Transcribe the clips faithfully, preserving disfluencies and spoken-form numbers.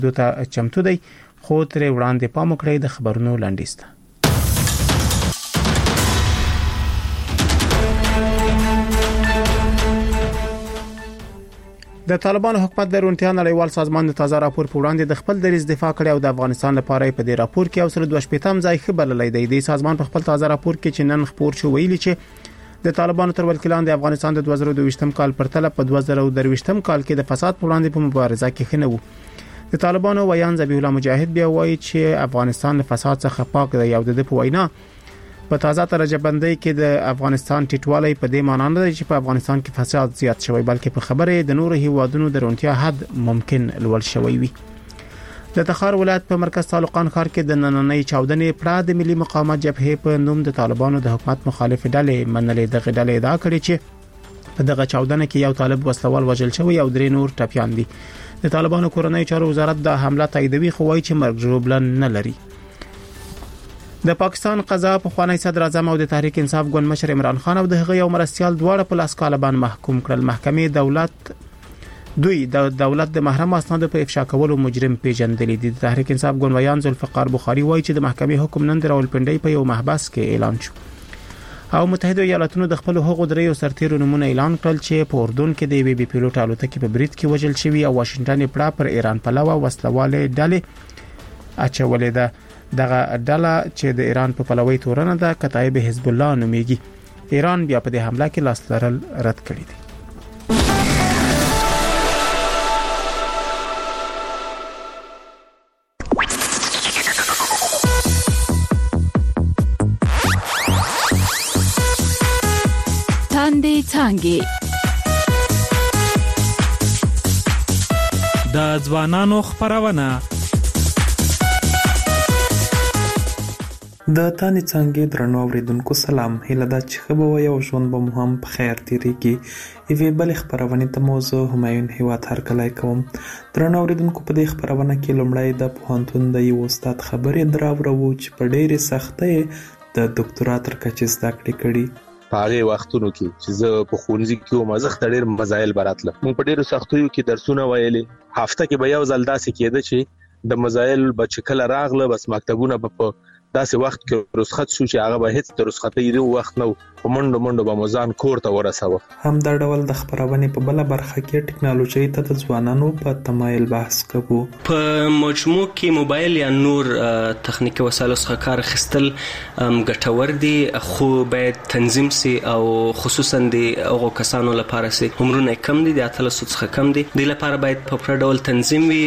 دوته چمتو دی خو تر وړاندې پام وکړئ د خبرونو لاندې. د طالبانو حکومت د روڼتیا نړیوال سازمان د تازه راپور په وړاندې د خپل دریځ دفاع کړی او د افغانستان لپاره په دې راپور کې اوسره دوه شپږم ځای خبرلې دی. د سازمان په خپل تازه راپور کې چې نن خبر شو ویلي چې د طالبانو تر ولکې لاندې افغانستان د دوه زره دوه ویشتم کال پرتله په دوه زره دوه ویشتم کال کې د فساد په وړاندې په مبارزه کې خنه وو. د طالبانو ویان ذبیح الله مجاهد بیا وایي چې افغانستان له فساد څخه پاک دی او د په وینا په تازه درجه بندي کې د افغانستان ټیټوالی په دې معنی نه دی چې په افغانستان کې فساد زیات شوی بلکې په خبره د نورو هیوادونو د روڼتیا حد ممکن لوړ شوی وي. د تخار ولایت په مرکز تعلقان ښار کې د نننۍ چاودنې پړه د ملي مقاومت جبهې په نوم د طالبانو د حکومت مخالف ډلې منلې دغه ډلې ادعا کړې چې په دغه چاودنه کې یو طالب وسلوال وژل شوی او درې نور ټپيان دي. د طالبانو کورنۍ چارو وزارت د حمله تاییدوي خو وايي چې مرګ ژوبلن نه لري. د پاکستان قضا په خوانی صدر اعظم او د تحریک انصاف ګوند مشر عمران خان او د هغه یو مرستيال دواړه په لاس کال باندې محکوم کړل. محکمې دولت دوی د دولت د محرم اسناد په افشا کولو مجرم پیژندل دي. د تحریک انصاف ګوند ویان ذوالفقار بخاری وایي چې د محکمې حکم نن د راولپنډي په یو محبس کې اعلان شو او متحده ایالاتونو د خپل حقوق دریو سرتیرو نمونه اعلان کړل چې په اردن کې د بي بي پیلوټ الوتکې په برید کې وژل شوی او واشنگټن یې پړه پر ایران پلوه وسلواله ډلې اچولې ده. دغه ډله چې د ایران په پلوي تورنه ده کتایب حزب الله نوميږي. ایران بیا په دې حمله کې لاس لرل رد کړی دی. تاندې څانګې د ځوانانو خبرونه د تانې څنګه درنو اوریدونکو سلام. هیله ده چې ښه به وي او ژوند به مو هم په خیر تیریږي. یوې بلې خپرونې ته موضوع همایون هیواد هرکلی کوم. درنو اوریدونکو په دې خپرونه کې لومړی د پوهنتون د یو استاد خبرې دراوړو چې په ډېرې سختۍ د ډاکټرا تر کچې زده کړې کړي. په هغه وختونو کې چې زه په ښوونځي کې وم زه ډېر مزایل براتله مونږ په ډېرو سختیو کې درسونه ویلې. هفته کې به یو ځل داسې کېده چې د مزایل بچ کله راغله بس مکتبونه په داسې وخت کې رخصت شو چې هغه به هیڅ تر رخصتۍ دی وخت نو منډو منډو به مزان کور ته ورساوه. هم دا ډول د خبرونې په بل برخه کې ټکنالوژي ته د ځوانانو په تمایل بحث کوو. په مجموع کې موبایل یا نور تخنیکی وسایلو څخه کار اخیستل ګټور دي خو باید تنظیم سي او خصوصا د هغو کسانو لپاره سي عمرونه کم دي د اتلسو څخه کم دي د لپاره باید په پوره ډول تنظیم وي.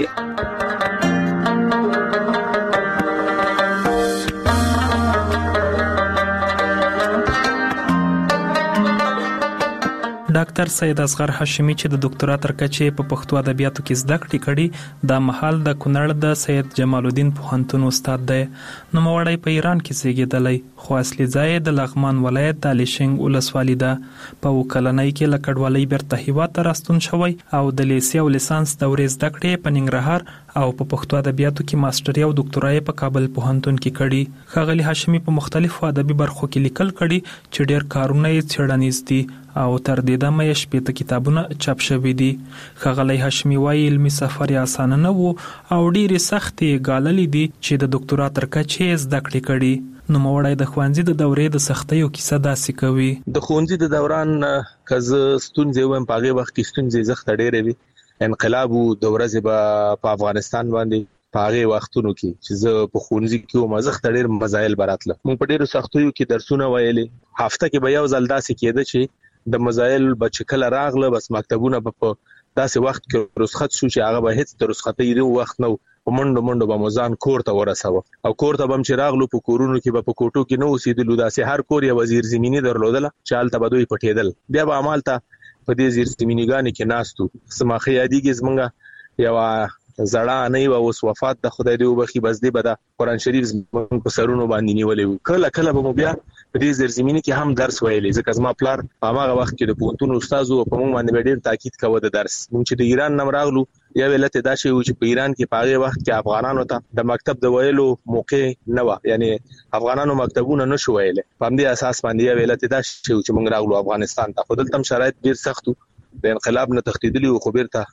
ډاکټر سید اصغر هاشمي چې د ډاکټرا تر کچې په پښتو ادبیاتو کې زده کړې کړي د محل د کونړ د سید جمال الدین پوهنتون استاد دی. نو موړی په ایران کې زیږیدلی خو اصلي ځای د لغمان ولایت د الیشنګ ولسوالۍ ده. په وکلنۍ کې لکړوالۍ بیرته هیواد ته راستون شوی او د لیسې او لیسانس دورې زده کړې په ننګرهار او په پښتو ادبیاتو کې ماستري او ډاکټرا په کابل پوهنتون کې کړي. ښاغلي هاشمي په مختلفو ادبي برخو کې لیکل کړي چې ډېر کارونه یې څېړنیز دي او تر دې دمه یې شپېته کتابونه چاپ شوي دي. ښاغلی هاشمي وایي علمي سفر یې اسانه نه و او ډېرې سختې ګاللې دي چې د ډاکټرا تر کچې زده کړې کړي. نوموړی د ښوونځي د دورې د سختیو کیسه داسې کوي. د ښوونځي د دوران که زه ستونزې ویم په هغې وخت کې ستونزې زښته ډېرې وي. انقلاب و د ورځې به په افغانستان باندې په هغې وختونو کې چې زه په ښوونځي کې وم زښته ډېر مزایل براتله مونږ په ډېرو سختیو کې درسونه ویلې. هفته کې به یو ځل داسې کېده چې د مزایل به چې کله راغله بس مکتبونه به په داسې وخت کې رخصت شو چې هغه به هیڅ د رخصتۍ دی وخت نه په منډو منډو به مزان کور ته ورساوه او کور ته به هم چې راغلو په کورونو کې به په کوټو کې نه اوسېدلو. داسې هر کور یې وزیر زمیني درلودله چې هلته به دوی پټېدل. بیا به همالته په دې زیر زمینیګانې کې ناست وو. څه ماښه یادېږي زمونږ یوه زړه انۍ وه اوس وفات ده خدای دې وبخي بس دې به د قرآن شریف زمونږ په سرونو باندې نیولی وو. کله کله به مو بیا په دې زیرزمیني کې هم درس ویلی ځکه زما پلار په هماغه وخت کې د پوهنتون استاد و په موږ باندې به ډېر تاکید کوه د درس. موږ چې د ایران نه راغلو یو علت یې دا شی و چې په ایران کې په هغې وخت کې افغانانو ته د مکتب د ویلو موقع نه وه یعنې افغانانو مکتبونه نه شو ویلی. په همدې اساس باندې یو علت یې دا شی و چې موږ راغلو افغانستان ته. خو دلته هم شرایط ډېر سخت و د انقلاب نه تښتېدلي وو خو بېرته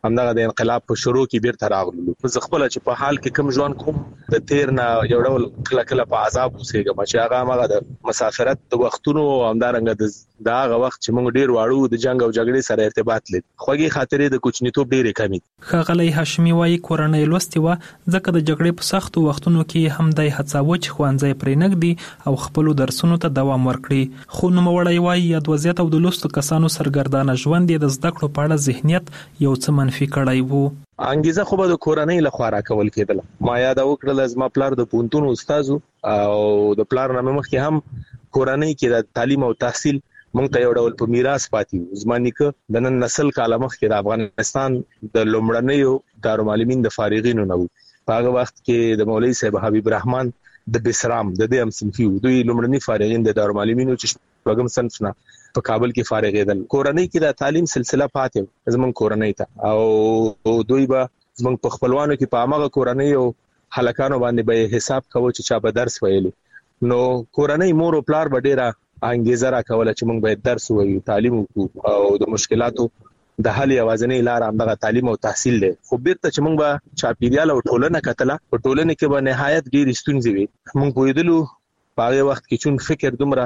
همدغه د انقلاب په شروع کې بیرته راغلو. زه خپل چې په حال کې کم ژوند کوم د تیر نه یو ډول کله کله په عذاب اوسېږم چې هغه هغه د مسافرت د وختونو همدارنګه د داغه وخت چې موږ ډیر واړو د جنگ او جګړې سره ارتباط لري. خوږی خاطرې د کوچنیتوب ډېرې کمی. ښاغلی هاشمي وايي کورنۍ لوستي و ځکه د جګړې په سختو وختونو کې هم د هڅاوه چې خوانځي پرې نګدي او خپل درسونو ته دوام ورکړي. خو نوموړی وايي یاد وضعیت او د لوستو کسانو سرګردانه ژوند د زده کړو په اړه ذهنیت یو څه منفي کړی وو. انګیزه خو به د کورنۍ لخوا راکول کېدل. ما یاد وکړل زما پلار د پونتون استاد او د پلار نامه مخکې هم کورنۍ کې د تعلیم او تحصیل مونږ ته یو ډول په میراث پاتې. زما نیکه د نن نسل کاله مخکې د افغانستان د لومړنیو دارالمعلمین د فارغینو نه وو. په هغه وخت کې د مولوی صاحب حبیب الرحمن د بسرام د دې هم صنفي وو. دوی لومړني فارغین د دارالمعلمینو چې وګم صنف نه په کابل کې فارغېدل. کورنۍ کې د تعلیم سلسله پاتې زمون کورنۍ ته او دوی به زمون په خپلوانو کې په هغه کورنۍ او هلکانو باندې به حساب کوي چې چا به درس ویلي. نو کورنۍ مور او پلار به ډیره انګیزه را کوله چې موږ باید درس وایو، تعلیم وکړو او د مشکلاتو د حل یوازینۍ لار همدغه تعلیم او تحصیل دی. خو بیرته چې موږ به چاپیریال او ټولنه کتله په ټولنه کې به نهایت ډېرې ستونزې وي. موږ پوهېدلو په هغه وخت کې چون فکر دومره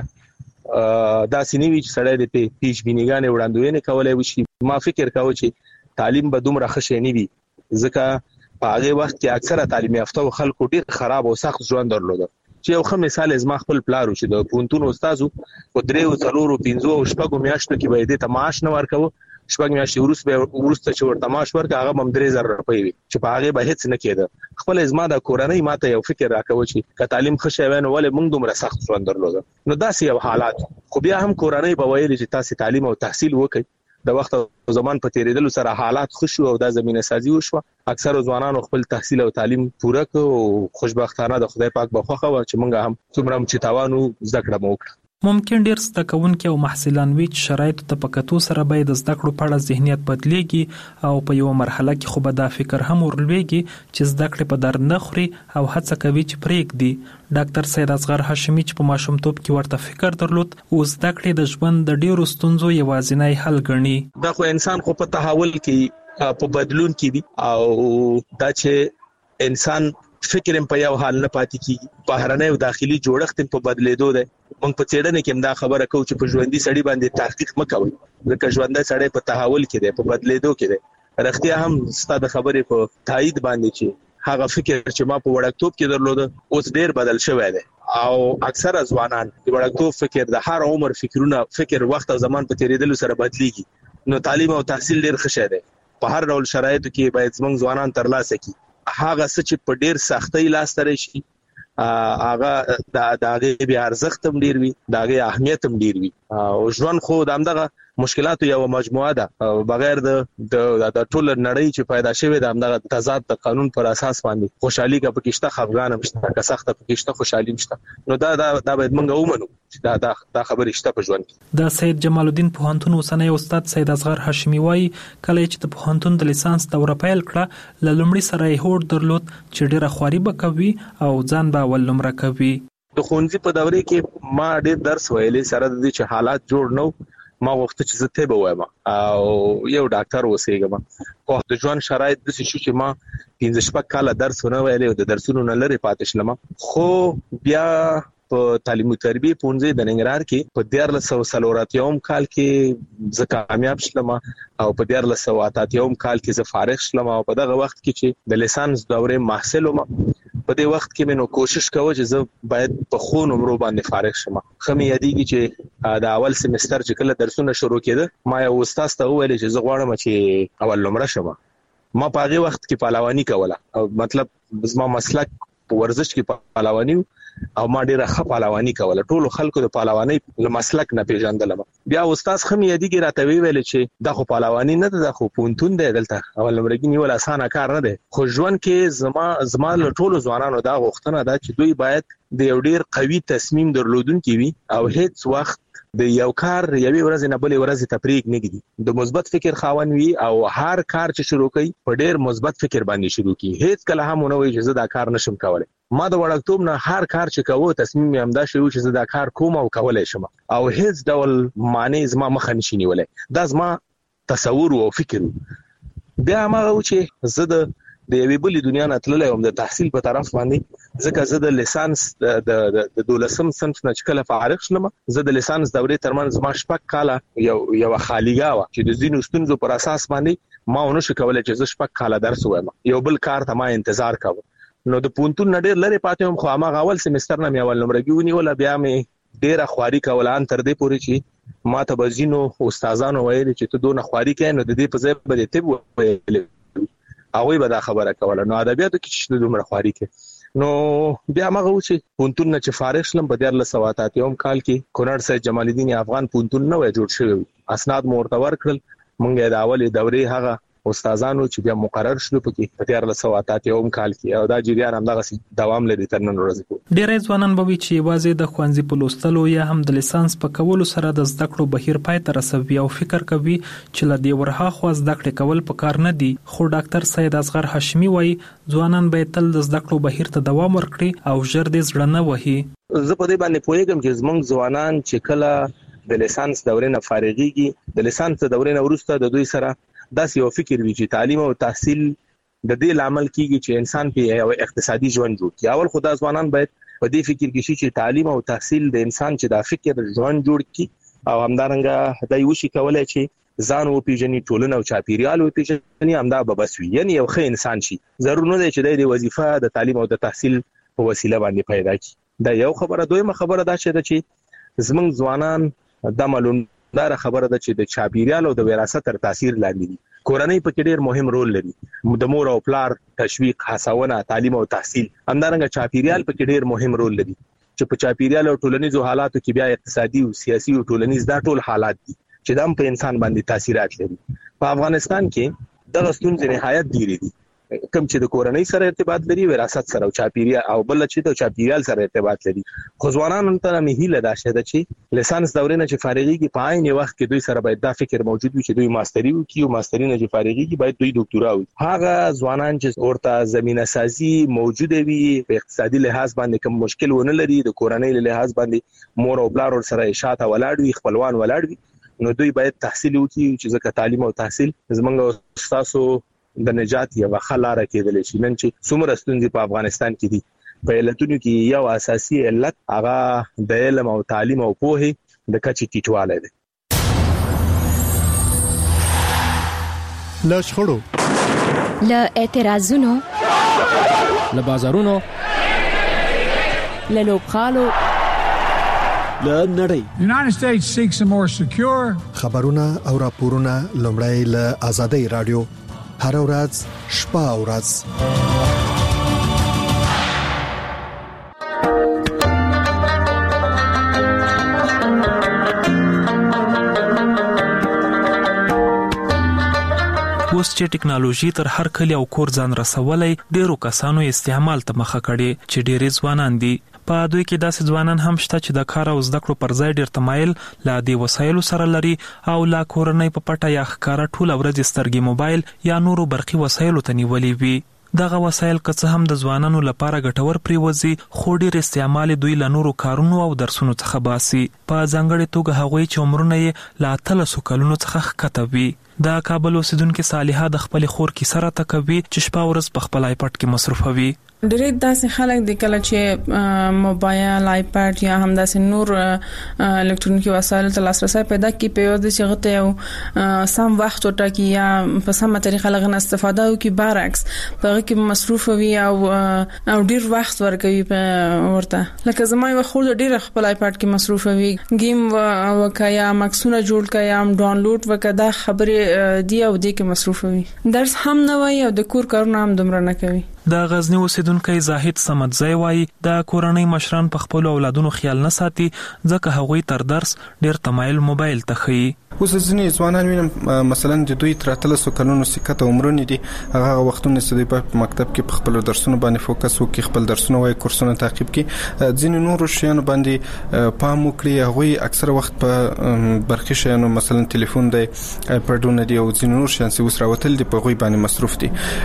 دا سینوي چې سړی د پیش بینیګانې وړاندوینې کولای وشي. ما فکر کاوه چې تعلیم به دومره ښه شی نه وي ځکه په هغه وخت کې اکثره تعلیم یافته خلکو ډېر خراب او سخت ژوند درلود. چې یو ښه مثال زما خپل پلار چې د پونتون استاد او درې څلورو پنځو او شپږو میاشتو کې به دې ته معاش نه ورکوه. شپږ میاشتې وروسته ورسته چې ورته معاش ورکړه هغه هم درې زره روپۍ وي چې په هغه به هیڅ نه کېده. خپل زما د کورنۍ ماته یو فکر راکوي چې که تعلیم ښه شي وای نو ولې موږ دومره سخت ژوند درلود. نو داسې یو حالات. خو بیا هم کورنۍ به ویل چې تاسو تعلیم او تحصیل وکړئ. د وخت او زمان په تیریدلو سره حالات خوشو او د زمينه سازي وشو. اکثر ځوانانو خپل تحصیل او تعلیم پوره کړ او خوشبختانه د خدای پاک بخښه و چې موږ هم څومره چې تاوانو زده کړه مو وکړه. ممکن ډیر زده کوونکي او محصلان وي چې شرایطو ته په کتو سره باید زده کړو په اړه ذهنیت بدلیږي او په یو مرحله کې خو به دا فکر هم ورلويږي چې زده کړې په در نه خوري او هڅه کوي چې پرېږدي. ډاکټر سید اصغر هاشمي چې په ماشومتوب کې ورته فکر درلود او زده کړې د ژوند د ډیرو ستونزو یوازینی حل ګڼي. دا خو انسان خو په تحول کې په بدلون کې دي او دا چې انسان فکر په یو حال نه پاتې کیږي. بهرنی او داخلي جوړښت په بدلیدو دی. موږ په څېړنه کې هم دا خبره کوو چې په ژوندۍ سړی باندې تحقیق مکوئ ځکه ژوندۍ سړی په تحول کې دی، په بدلیدو کې دی. رښتیا هم ستاسو خبرې په تایید باندې چې هغه فکر چې ما په وړکتوب کې درلود اوس ډیر بدل شوی دی او اکثره ځوانان د وړکتوب فکر د هر عمر فکرونه فکر وخت او زمان په تیریدلو سره بدلیږي. نو تعلیم او تحصیل ډیر ښه شی دی. په هر ډول شرایطو کې باید زموږ ځوانان ترلاسه کړي. هغه څه چې په ډیر سختۍ لاس ته راشي هغه د هغه بیا ارزښت هم ډیر وي، د هغه اهمیت هم ډیر وي. او ژوند خو د همدغه مشکلاتو یو مجموعه ده بغیر د د ټول نړۍ چې پیدا شوه د همدغه تضاد د قانون پر اساس باندې خوشحالي کا پکشته خفګان هم شته، که سخت پکشته خوشحالي شته. نو دا دا د باید موږ ومنو چې دا دا, دا خبره شته په ژوند کې. د سید جمال الدین پوهنتون اوسنی استاد سید اصغر هاشمي وايي کله چې د پوهنتون د لیسانس دوره پیل کړه ل لومړي سره یې هوډ درلود چې ډیره خواري وکوي او ځان به ول نمره کوي. د خونځي په دوره کې ما ډیر درس ویلې سره د دې چې حالات جوړ نو ما وخت چې زه ته به وایم او یو ډاکټر وسېګم. خو د ژوند شرایط د څه چې ما پنځه شپږ کاله درس ونه ویلې او د درسونو نه لري پاتې شلم. خو بیا په تعلیم او تربیه پونځه د ننګرهار کې په دیارلس سوه څلوراتیوم کال کې زه کامیاب شلم او په دیارلس سوه اتاتیوم کال کې زه فارغ شلم او په دغه وخت کې چې د لیسانس دوره محصل وم په دې وخت کې مې نو کوشش کوم چې زه باید په خو نمرو باندې فارغ شم. خمه یادېږي چې د اول سمستر چې کله درسونه شروع کېده ما یو استاد ته وویل چې زه غواړم چې اول نمره شم. ما په هغه وخت کې پهلواني کوله او مطلب زما مسلک په ورزش کې پهلواني او ما ډیره ښه پهلواني کوله. ټول خلکو د پهلواني له مسلک نه پیژندلم. بیا استاد خمه یادېږي راته ویل چې دا خو پهلواني نه ده، خو پونتون دی دلته اول نمرګي نیول اسانه کار نه دی. خو ژوند کې زما زما له ټولو ځوانانو دا غوښتنه ده چې دوی باید د یو ډیر قوي تصمیم درلودونکي وي او هیڅ وخت د یو کار یوې ورځې نه بلې ورځې تفریق نه کیږي. د مثبت فکر خاوند وي او هر کار چې شروع کوي په ډیر مثبت فکر باندې شروع کوي. هیڅ کله هم نه وایي چې زه دا کار نشم کولای. ما د وړکتوب نه هر کار چې کوو تصمیم یې همدا شوی چې زه دا کار کوم او کولای شم او هیڅ ډول معنی زما مخه نشي نیولای. دا زما تصور او فکر بیا هغه چې زه د د یوې بلې دنیا نه تللی وم د تحصیل په طرف باندې، ځکه زه د لیسانس د د دولسم صنف نه چې کله فارغ شلم، زه د لیسانس دورې ترمنځ ما شپږ کاله یو یو خالیګا و چې د ځینو ستونزو پر اساس باندې ما ونه شو کولای چې زه شپږ کاله درس وایم، یو بل کار ته ما انتظار کاوه. نو د پونتون نه ډېر لري پاتې هم، خو هغه اول سمستر نه مې اول نمرګي ونیول، بیا مې ډېره خواري کوله ان تر دې پورې چې ما ته بزینو استادانو ویل چې ته دونه خواري کوې نو د دې په ځای به طب ویل هغه به دا خبره کوله. نو ادبیاتو کې چې دومره خواري کې نو بیا هغه و چې پونتون نه چې فارغ شلم په دیارلس سوه اته اتیا کال کې کونړ سید جمال الدین افغان پونتون نه وای جوړ شوی، اسناد مورتور کړل مونږه د اولې دورې هغه استادانو چې بیا مقرر شول پکې په دیارلس سوه اته اتیا کال کې، او دا جریان همدغه دوام لري تر نن ورځې پورې. ډېر ځوانان به چې یوازې د ښوونځي په لوستلو یا هم د لیسانس په کولو سره د زده کړو بهیر پای ته رسوي او فکر کوي چې له دې ورهاخوا زده کړې کول پکار نه دي، خو ډاکټر سید اصغر هاشمي وایي ځوانان باید تل د زده کړو بهیر ته دوام ورکړي او ژر دې زړه نه وهي. زه په دې باندې پوهیږم چې زموږ ځوانان چې کله د لیسانس دورې نه فارغيږي، د لیسانس دورې نه وروسته د دوی سره داسې یو فکر وی چې تعلیم او تحصیل د دې لامل کیږي چې انسان په یو اقتصادي ژوند جوړ کړي. اول خدای ځوانان باید په دې فکر کې شي چې تعلیم او تحصیل د انسان چې د فکر ژوند جوړ کړي او همدارنګه دای وشي کولای چې ځان او پیژني، ټولنه او چاپیریال او پیژني، همدا به بس وي، یعنی یو ښه انسان شي. ضرور نه دی چې د وظیفه د تعلیم او د تحصیل په وسیله باندې پیدا کړي. دا یو خبره. دویمه خبره دا چې زمونږ ځوانان د معلوم دا خبره ده چې د چاپیریال او د وراثت تر تاثیر لاندې دي. کورنۍ په کې ډېر مهم رول لري، د مور او پلار تشویق، هڅونه، تعلیم او تحصیل، همدارنګه چاپیریال په کې ډېر مهم رول لري چې په چاپیریال او ټولنیزو حالاتو کې بیا اقتصادي او سیاسي او ټولنیز دا ټول حالات دي چې د په انسان باندې تاثیرات لري. په افغانستان کې دغه ستونزې نهایت ډېرې دي، کوم چې د کورنۍ سره ارتباط لري، وراثت سره او چاپیریال، او بل چې د چاپیریال سره ارتباط لري. خو ځوانانو ته مې هیله ده چې لیسانس دورې نه چې فارغيږي په عین وخت کې دوی سره باید دا فکر موجود وي چې دوی ماستری وکړي او ماستری نه چې فارغيږي باید دوی ډاکټورا وکړي. هغه ځوانان چې ورته زمينه سازي موجوده وي، په اقتصادي لحاظ باندې کوم مشکل ونه لري، د کورنۍ لحاظ باندې مور او پلار سره شاته ولاړ وي، خپلوان ولاړ وي، نو دوی باید تحصیل وکړي چې ځکه تعلیم او تحصیل زمونږ استادو د نجات یو خلاره کېدل شي. نن چې څومره ستونزې په افغانستان کې دي، په علتونو کې یو اساسي علت هغه د علم او تعلیم او پوهې د کچې ټیټوالی دی. له شخړو، له اعتراضونو، له بازارونو، له لوبغالو، له نړۍ. United States seeks a more secure. خبرونه او راپورونه لومړی له آزادۍ رادیو هر ورځ شپه او ورځ. اوس چې ټکنالوژي تر هر کلی او کور ځان رسولای، ډیرو کسانو استعمال ته مخه کړي چې ډېر ځوانان دي. په دوی کې داسې ځوانان هم شته چې د کار او زده کړو پر ځای ډېر تمایل لا دې وسایلو سره لري او لا کورنۍ په پټه یا ښکاره ټوله ورځ سترګې موبایل یا نورو برقي وسایلو ته نیولې وي. دغه وسایل که څه هم د ځوانانو لپاره ګټور پریوزي، خو ډېر استعمال دوی له نورو کارونو او درسونو څخه باسي، په ځانګړې توګه هغوی چې عمرونه یې له اتلسو کلونو څخه ښکته وي. د کابل اوسیدونکې صالحه د خپل خور کیسه راته کوي چې شپه ورځ په خپل آیپډ کې مصروفه وي. ډېر داسې خلک د کله چې موبایل، آیپډ یا هم داسې نور الکترونیکي وسایل ته لاسرسي پیدا کړي، په یوه د شغته یو سم وخت وټاکي یا په سمه طریقه لغنه استفاده وکړي، برعکس په هغه کې مصروف وي او او ډېر وخت ورکوي په ورته. لکه زما یو خور ډېر خپل آیپډ کې مصروف وي، گیم وکیا، مکسونه جوړ کیا، ډاونلوډ وکدا، خبره دی او دې کې مصروف وي، درس هم نه وایي او د کور کارونه هم دومره نه کوي. د غزنی اوسیدونکو زاهد سمدزی وایي د کورنۍ مشران په خپل اولادونو خیال نه ساتي، ځکه هغوی تر درس ډېر تمایل موبایل ته ښیي. اوس ځینې ځوانان وینم مثلا د دوی تر اتلسو کلونو سکته عمرونه دي، هغه وختونه چې دوی په مکتب کې په خپل درسونو باندې فوکس وکړي، خپل درسونه وایي، کورسونه تعقیب کړي، ځینې نورو شیانو باندې پام وکړي. هغوی اکثره وخت په برقي شیانو مثلا ټلیفون دی، آیپډونه دي او ځینې نور شیان چې اوس راوتل دي په هغوی باندې مصروف دي.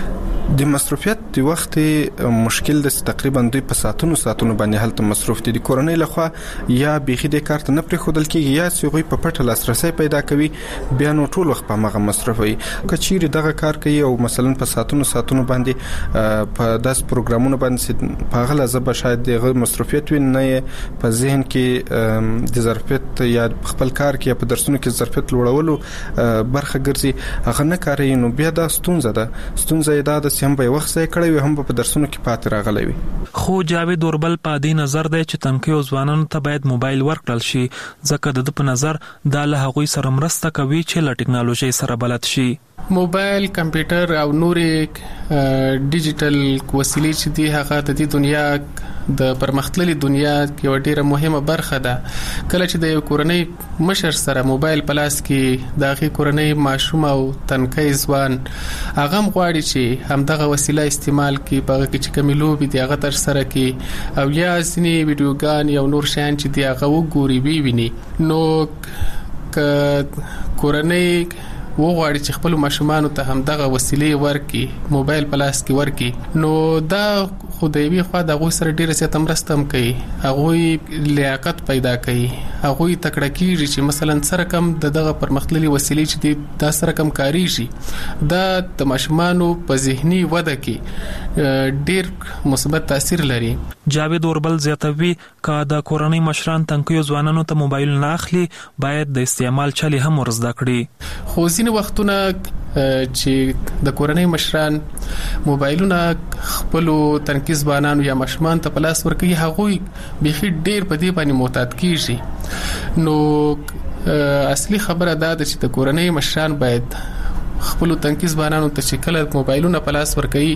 د مصرفیت د وخت مشکل د تقریبا دوی په ساعتونو ساعتونو باندې هلته مصروف دي. د کورنۍ لخوا یا بيخي د کارت نه پرې خودل کېږي یا سوغي په پټه لاسرسي پیدا کوي بیا نو ټول وخت په مغه مصرفوي. کچېری دغه کار کوي او مثلا په ساعتونو ساعتونو باندې په داس پروګرامونو باندې په غلا زب شاید دغه مصرفیت وي نه په ذهن کې د ظرفیت یا خپل کار کې په درسونو کې ظرفیت لوړولو برخه ګرځي هغه نه کوي. نو بیا دا ستونزه ده ستونزه دا د هم په وخت ځای کړی وي هم په درسونو کې پاتې راغلی وي. خو جاوید اوربل په دې نظر دی چې تنکیو ځوانانو ته باید موبایل ورکړل شي ځکه د په نظر دا له هغوی سره مرسته کوي چې له ټکنالوژي سره بلد شي. موبایل، کمپیوټر او نورې ډیجیټل وسیلې چې دي هغه د دې دنیا د پرمختللي دنیا یو ډیره مهمه برخه ده. کله چې د یو کورنۍ مشر سره موبایل په لاس کې د هغې کورنۍ ماشوم او تنکی ځوان هغه هم غواړي چې همدغه وسیله استعمال کړي، په هغه کې چې کومې لوبې دي هغه ترسره کړي او یا ځینې ویډیوګان یا نور شیان چې دي هغه وګوري وویني. نو که کورنۍ وغواړي چې خپل ماشومان ته هم دغه وسیلې ورکړي، موبایل په لاس کې ورکړي، نو دا خو د یوې خوا د هغوی سره ډیره زیاته مرسته هم کوي، هغوی لیاقت پیدا کوي، هغوی تکړه کیږي چې مثلا سره کم د دغه پرمختللي وسیلې چې دي دا سره کم کاریږي. دا د ماشومانو په ذهني وده کې ډیر مثبت تاثیر لري. جاوید اوربل زیاتوي که د کورنۍ مشران تنکیو ځوانانو ته موبایل نه اخلي باید د استعمال چلي هم ورزده کړي. خو ځینې وختونه چې د کورنۍ مشران موبایلونه خپل تنکي ځوانانو یا ماشومان ته په لاس ورکوي هغوی بيخي ډیر په دې باندې معتاد کیږي. نو اصلي خبره دا ده چې د کورنۍ مشران باید خپل تنکي ځوانانو ته چې کله موبایلونه په لاس ورکوي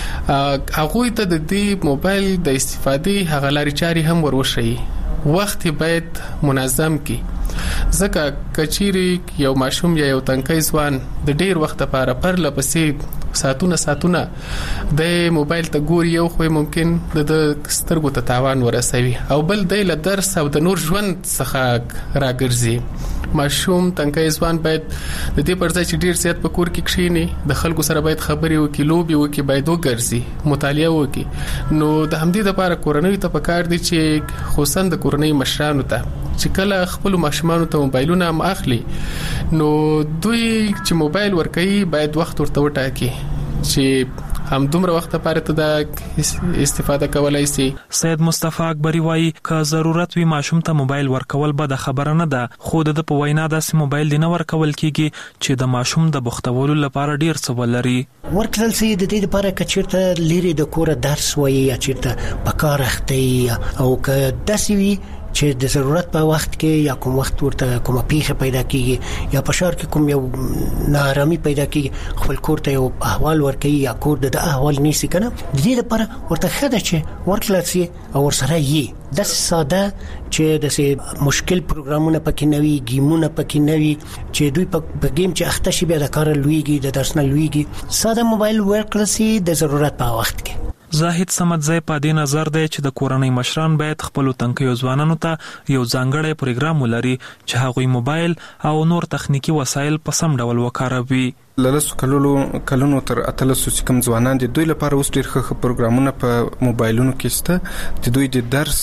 هغوی ته د دې موبایل د استفادې هغه لارې چارې هم وروښيي. وخت باید منظم کی ځکه کچيري یو ماشوم یا یو تنکی ځوان د ډیر وخت لپاره پر لپسې ساتونه ساتونه د موبایل ته ګوري یو خو ممکن د سترګو ته تاوان ورسوي او بل د له درس او د نور ژوند څخه راګرځي. ماشوم تنکی ځوان باید د دې پر ځای چې ډیر زیات په کور کې کښینی د خلکو سره باید خبرې وکړي، لوبي وکړي، باید وګرځي، مطالعه وکړي. نو د همدې لپاره کورنۍ ته پکار دي چې خصوصا د کورنۍ مشرانو ته چې کله خپل ماشومان ته موبایلونه هم اخلي نو دوی چې موبایل ورکوي باید وخت ورته وټاکي چې هم دومره وخت لپاره ته د استفاده کولای شي. سید مصطفی اکبری وایي که ضرورت وي ماشوم ته موبایل ورکول به د خبره نه ده، خو د په وینا داسې موبایل دی نه ورکول کیږي چې د ماشوم د بوختولو لپاره ډیر څه ولري. ورکړل سي د دې لپاره کچیرته لري د کور درس وایي یا چیرته په کار اخته او که داسې وي چې د ضرورت په وخت کې یا کوم وخت ورته کومه پیښه پیدا کیږي یا په شهر کې کوم یو نارامي پیدا کیږي خپل کور ته یو احوال ورکوي یا کور د احوال نیسي کنه د دې لپاره ورته خده چې ورکړل سي او ورسره یې د ساده چې د مشکل پروګرامونه پکې نوي گیمونه پکې نوي چې دوی په گیم چې اخته شي بیا د کار لویږي د درس نه لویږي ساده موبایل ورکړل سي د ضرورت په وخت کې. زاهد سمدزی په دې نظر دی چې د کورنۍ مشران باید خپل تنکیو ځوانانو ته یو ځانګړی پروګرام ولري چې هغوی موبایل او نور تخنیکی وسایل په سم ډول وکاروي. لاسو کلونو کلونو تر اتلسو چې کوم ځوانان دي دوی لپاره اوس ډېر ښه پروګرامونه په موبایلونو کې شته چې دوی د درس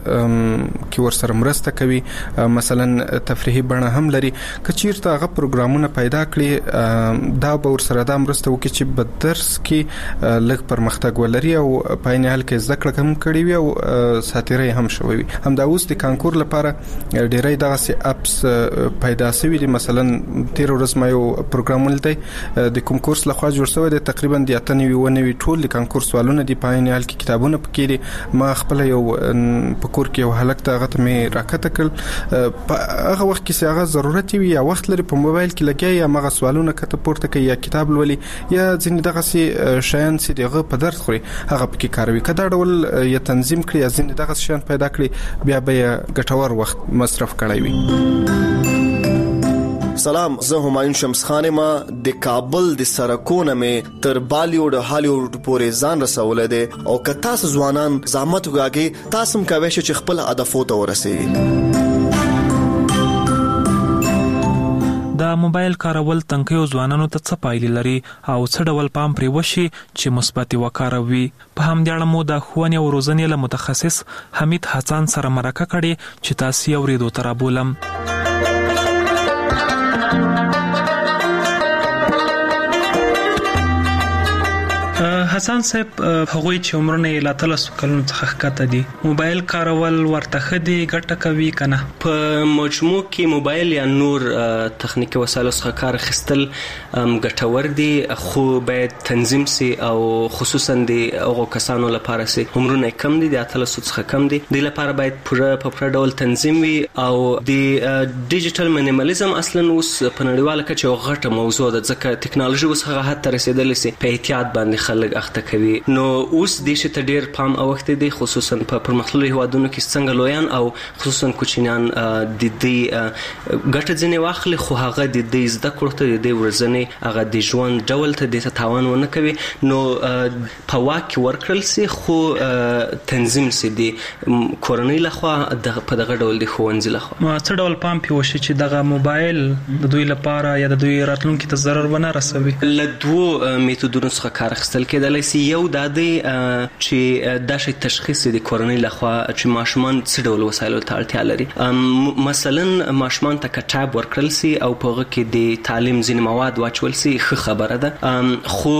کې ورسره مرسته کوي، مثلا تفریحي بڼه هم لري. کچیرته هغه پروګرامونه پیدا کړي دا به ورسره د مرسته وکړي چې په درس کې لږ پرمختګ ولري او په عین حال کې زده کړه هم کړي وي او ساتیري هم شوي وي. همدا اوس د کانکور لپاره ډېرې دغه سي اپس پیدا شوي دي. مثلا تیر ورځ ما یو پروګرام ولید د کوم کورس لخوا جوړ شوی دی تقریبا د اتنوي ونوي ټول د کانکور سوالونه دی په عین حال کې کتابونه پکې دي. ما خپل یو په کور کې یو هلک ته غته مې راکته کړ په هغه وخت کې هغه ضرورت وي یا وخت لري په موبایل کې لګي یا مغه سوالونه کته پورته کوي یا کتاب لولي یا ځینې دغه سي شیان چې دغه په درس خوري هغه پکې کاروي. کدا ډول یا تنظیم کړی یا ځینې دغه شیان پیدا کړی بیا به ګټور وخت مصرف کړی وي. سلام، زه همایون شمس خان ما د کابل د سرکونه مې تر بالیوډ هالیوډ پورې ځان رسولې ده او که تاسو ځوانان زحمت وکړئ تاسو هم کوئ چې خپل هدف ته ورسئ. د موبایل کارول تنکیو ځوانانو ته څه پایلې لري او څه ډول پام پرې وشي چې مثبت وکاروي. په همدې اړه مو د ښوونې او روزنې له متخصص حمید حسن سره مرکه کړې چې تاسو یې اورېدو ته رابولم. حسن صاحب، هغوی چې عمرونه یې لا تلسو کلونو څخه ښکته دي، موبایل کارول ورته ښه دي، ګټه کوي که نه؟ په مجموع کې موبایل یا نور تخنیکي وسایلو څخه کار اخیستل ګټور دي، خو باید تنظیم سي او خصوصا د هغو کسانو لپاره سي عمرونه کم دي، د اتلسو څخه کم دي، دوی لپاره باید پوره په پوره ډول تنظیم وي. او د ډیجیټل مینیمالیزم اصلا اوس په نړیواله کچه یوه غټه موضوع ده، ځکه ټکنالوژي اوس هغه حد ته رسېدلې سي په احتیاط باندې خلک اخته کوي. نو اوس دې شي ته ډیر پام اوخته دي، خصوصا په پرمختللو هیوادونو کې څنګه لویان او خصوصا کوچنیان د دې ګټه ځنې واخلي، خو هغه د دې زده کړو ته د دې ورځنې هغه د ژوند ډول ته د تاوان ونه کوي. نو په واک ورکړل سي، خو تنظیم سي د کورنۍ لخوا په دغه ډول د ښوونځي لخوا. څه ډول پام پې وشي چې دغه موبایل د دوی لپاره یا د دوی راتلونکي ته ضرر ونه رسوي؟ له دوو میتودونو څخه کار اخیستل کېدلی سي. یو دا دی چې دا شی تشخیص د کورنۍ لخوا چې ماشومان څه ډول وسایلو ته اړتیا لري. مثلا ماشومان ته کتاب ورکړل سي او په هغه کې د تعلیم ځینې مواد واچول سي، ښه خبره ده، خو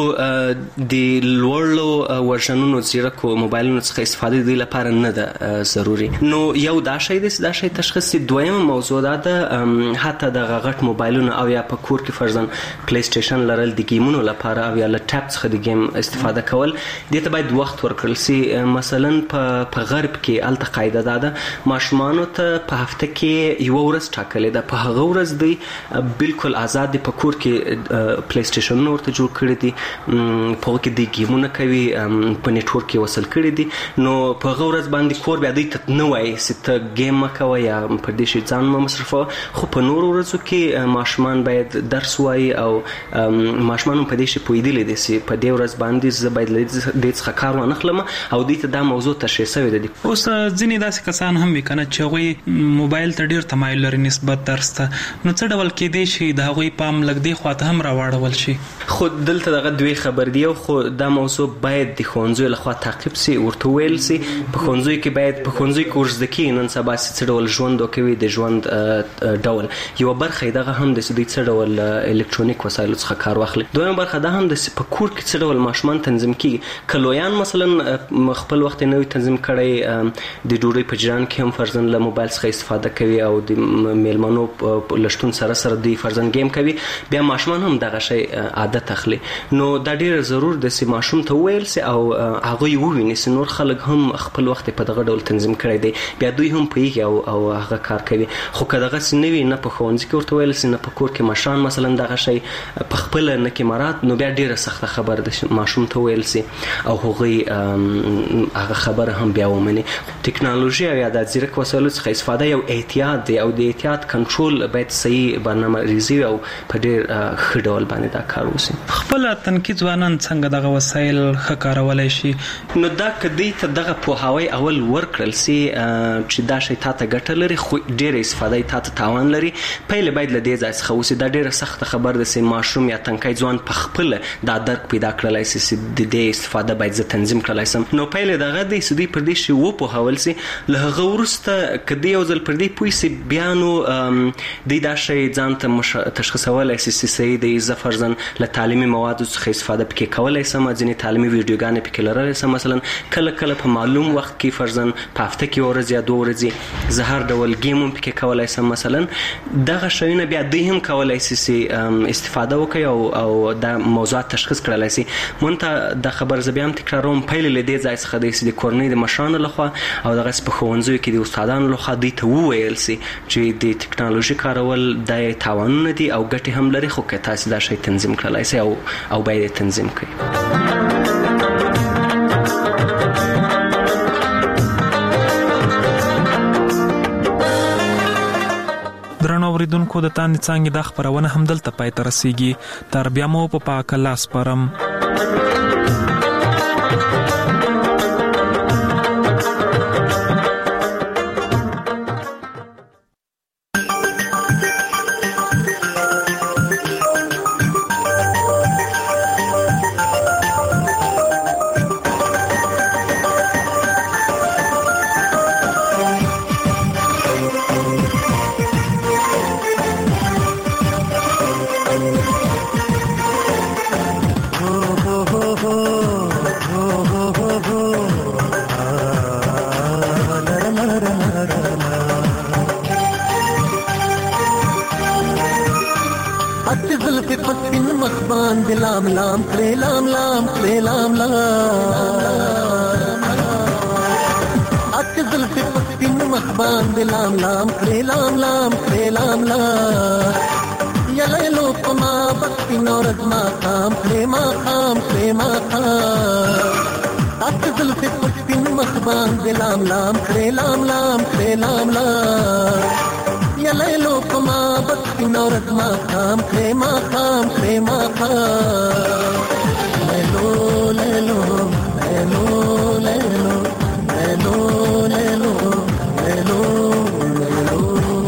د لوړو ورژنونو زیرکو موبایلونو څخه استفاده د دوی لپاره نه ده ضروري. نو یو دا شی دی، دا شی تشخیص. دویمه موضوع دا ده حتی دغه غټ موبایلونه او یا په کور کې فرضاً پلی سټیشن لرل د گیمونو لپاره او یا له ټاپ څخه د گیم استفاده کول، دې ته باید وخت ورکړل سي. مثلا په غرب کې الته قاعده ده ده ماشومانو ته په هفته کې یو ورځ ټاکلې ده، په هغه ورځ دوی بالکل آزاد دي، په کور کې پلی سټیشنونه ورته جوړ کړي دي، په هغه کې دوی گیمونه کوي، په نیټورک کې وصل کړي دي. نو په هغه ورځ باندې کور بیا دوی ته نه وایي چې ته گیم مه کوه یا په دې شي ځان مه مصرفوه، خو په نورو ورځو کې ماشومان باید درس وایي او ماشومان په دې شي پوهېدلی دي چې په دې ورځ باندې زه باید له دې څخه کار ونه اخلم او دوی ته دا موضوع تشریح شوې ده. اوس ځینې داسې کسان هم وي که نه چې هغوی موبایل ته ډېر تمایل لري نسبت درس ته، نو څه ډول کېدی شي د هغوی پام لږ دې خوا ته هم راواړول شي؟ خو دلته دغه دوی خبر دی، خو دا موضوع باید د ښوونځیو لخوا تعقیب سي، ورته ویل سي. په ښوونځیو کې باید په ښوونځیو کې ورزده کېږي نن سبا چې څه ډول ژوند وکوي، د ژوند ډول یوه برخه یې دغه هم ده چې دوی څه ډول الکترونیک وسایلو څخه کار واخلي. دویمه برخه دا هم ده چې په کور کې څه ډول ماشومان تنظیم کېږي. که لویان مثلا خپل وخت یې نه وي تنظیم کړی، د ډوډۍ په جریان کې هم فرضاً له موبایل څخه استفاده کوي او د میلمنو له شتون سره سره دوی فرضاً گیم کوي، بیا ماشومان هم دغه شی عادت اخلي. نو دا ډېر ضرور ده چې ماشوم ته وویل سي او هغوی وویني چې نور خلک هم خپل وخت په دغه ډول تنظیم کړی دی، بیا دوی هم پوهېږي او او هغه کار کوي. خو که دغسې نه وي، نه په ښوونځي کې ورته ویل سي، نه په کور کې مشران مثلا دغه شی په خپله نه کې مراد، نو بیا ډېره سخته خبره ده ماشوم ته ویل سي او هغوی هغه خبره هم بیا ومني. ټکنالوژي او یا د ځیرک وسایلو څخه استفاده یو احتیاط دی او د احتیاط کنټرول باید صحیح برنامه ریزي او په ډېر ښه ډول باندې دا کار وشي. خپله تنکي ځوانان څنګه دغه وسایل ښه کارولی شي؟ نو دا که دوی ته دغه پوهاوی اول ورکړل سي چې دا شی تا ته ګټه لري خو ډېره استفاده یې تا ته تاوان لري، پیل باید له دې ځای څخه وسي. دا ډېره سخته خبره ده چې ماشوم یا تنکی ځوان په خپله دا درک پیدا کړلی سي چې د دې استفاده باید زه تنظیم کړلی سم. نو پیل دغه دی چې دوی پر دې شی وپوهول سي. له هغه وروسته که دوی یو ځل پر دې پوه سي، بیا نو دوی دا شی ځان ته تشخیصولی سي چې صحیح دی، زه فرضاً له تعلیمي موادو څخه استفاده پکې کولی سم، ځینې تعلیمي ویډیوګانې پکې لرلی سم، مثلا کله کله په معلوم وخت کې فرضاً په هفته کې یوه ورځ یا دوه ورځې زه هر ډول ګیم هم پکې کولی سم. مثلا دغه شیونه بیا دوی هم کولی سي چې استفاده وکړي او او دا موضوعات تشخیص کړلی سي. مونته دا خبر زه بیا هم تکراروم، پیل له دې ځای څخه دی چې د کورنۍ د مشرانو لخوا او دغسې په ښوونځیو کې د استادانو لخوا دوی ته وویل سي چې د ټکنالوژي کارول دا یې تاوانونه دي او ګټې هم لري، خو که تاسې دا شی تنظیم کړلی سي او او باید یې تنظیم کړئ. درنو اوریدونکو، د تاندې څانګې دا خپرونه همدلته پای ته رسیږي. تر بیا مو په پاک الله سپارم. जुल्फे पस्किन मखबान दिलाम लाम करे लाम लाम करे लाम लाम अच जुल्फे पस्किन मखबान दिलाम लाम करे लाम लाम करे लाम लाम यले लो पमा बस्किन और मा काम करे मा काम करे मा काम अच जुल्फे पस्किन मखबान दिलाम लाम करे लाम लाम करे लाम लाम यले लो पमा बस्किन और मा काम करे मा काम करे मा काम ले लो ले लो ले लो ले लो ले लो ले लो ले लो ले लो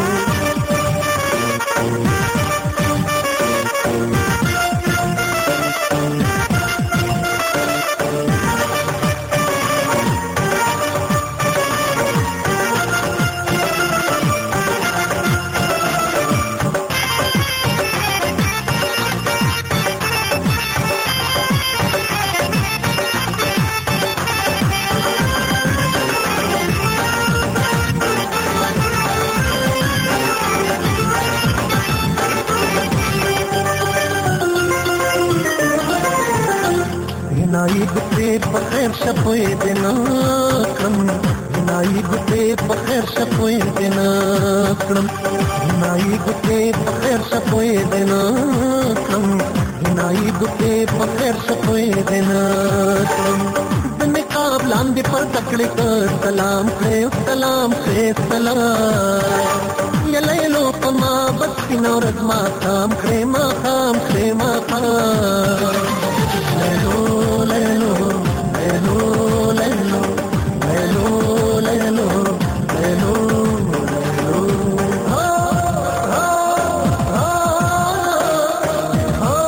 नाई गुते बखैर शपोए देना क्रम नाई गुते बखैर शपोए देना क्रम नाई गुते बखैर शपोए देना क्रम नाई गुते बखैर शपोए देना क्रम बिन काबलाम दे पर तकड़े कर सलाम करे सलाम से सलाम यले लो पमा बस्किन और मा काम करे मा काम करे मा काम ले लो ले लो ले लो ले लो ले लो ले लो ले लो ले लो हा हा हा हा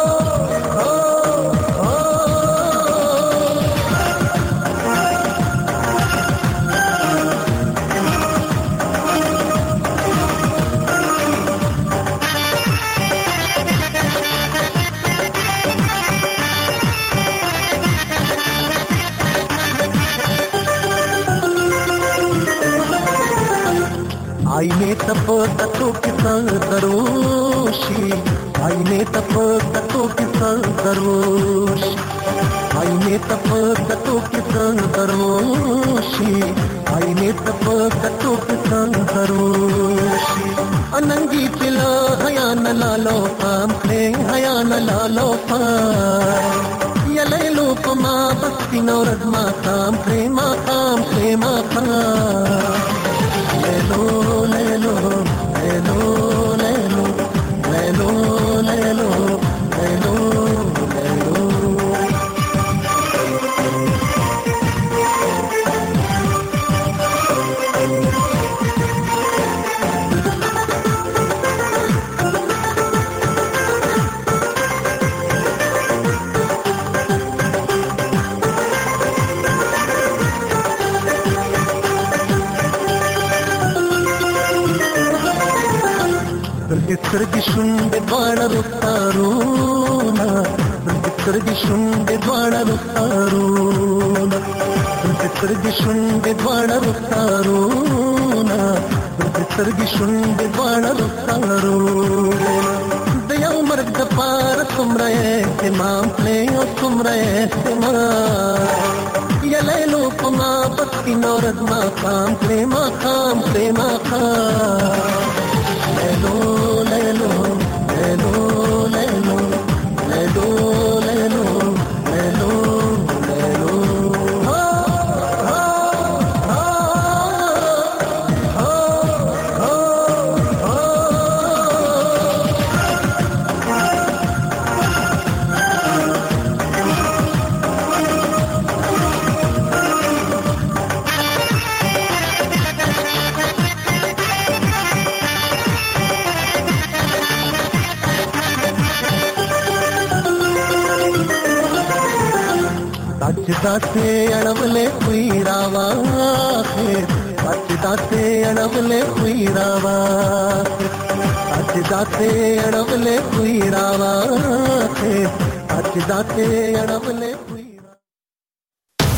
आईने तप ततो किसान दरोशी आईने तप ततो किसान दरोशी आईने तप ततो किसान दरोशी आईने तप ततो किसान दरोशी अनंगी चिला हया न लालो काम करे हया न लालो काम यले लो पमा बस्किन और मा काम करे मा काम करे मा काम ले लो ले लो ले लो ले लो ले लो ले लो ले लो ले लो Sırgı şunde bana rustaruna Sırgı şunde bana rustaruna Sırgı şunde bana rustaruna Sırgı şunde bana rustaruna Daya umar da par tumra ihtimam le o tumra ihtimam Yale lo pama baskin aur maqam le maqam le maqam ले लो ले लो ले लो ले लो ले लो ले लो ले लो ले लो हा हा हा हा हा दाते अणवले कुईरावा दाते अणवले कुईरावा दाते अणवले कुईरावा दाते अणवले